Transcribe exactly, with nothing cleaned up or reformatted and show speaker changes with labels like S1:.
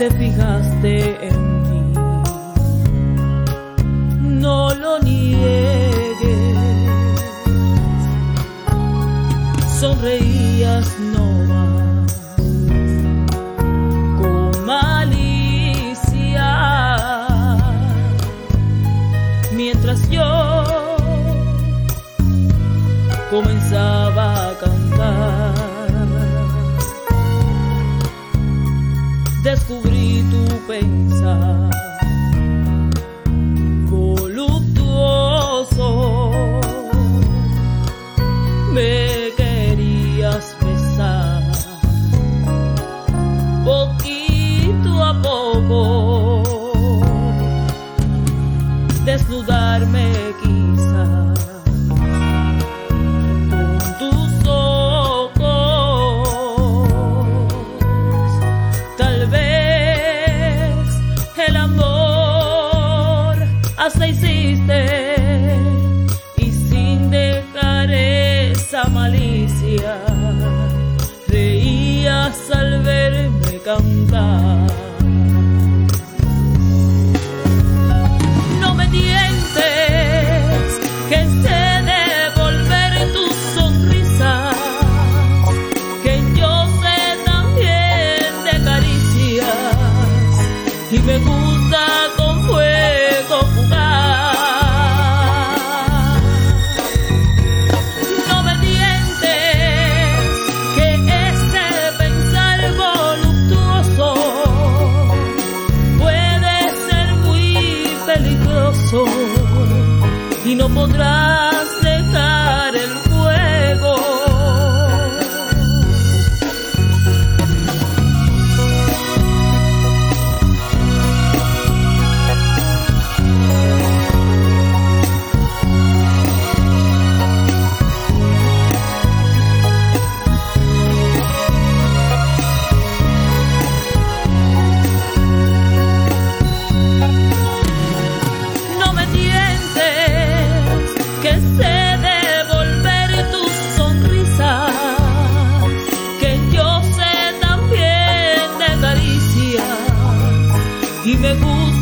S1: te fijaste en mí, no lo niegues. Sonreías no más, con malicia, mientras yo comenzaba a cantar. Descubrí tu pensar voluptuoso, me querías besar poquito a poco, desnudarme quizás con tus ojos. Tal vez el amor hasta hiciste, y sin dejar esa malicia reías al verme cantar. No me tientes, que sé devolver tu sonrisa, que yo sé también de caricias y me gusta con fuego jugar. No me tientes, que ese pensar voluptuoso puede ser muy peligroso y no podrás dejar el fuego. No me tientes, que sé devolver tu sonrisa, que yo sé también de caricias y me gusta